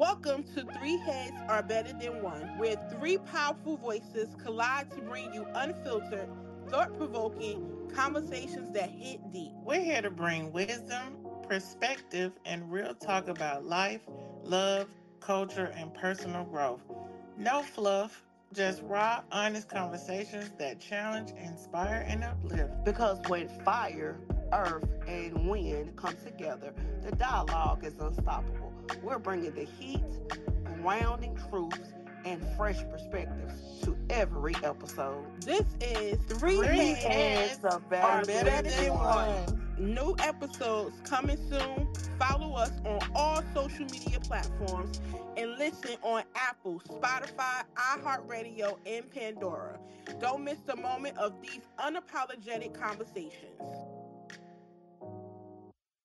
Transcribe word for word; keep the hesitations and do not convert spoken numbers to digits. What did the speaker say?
Welcome to Three Heads Are Better Than One, where three powerful voices collide to bring you unfiltered, thought provoking conversations that hit deep. We're here to bring wisdom, perspective, and real talk about life, love, culture, and personal growth. No fluff, just raw, honest conversations that challenge, inspire, and uplift. Because when fire, earth, and wind come together, the dialogue is unstoppable. We're bringing the heat, grounding truths, and fresh perspectives to every episode. This is Three Three Heads Heads heads are better Are are than better Better than Than One. one. one. New episodes coming soon. Follow us on all social media platforms and listen on Apple, Spotify, iHeartRadio, and Pandora. Don't miss the moment of these unapologetic conversations.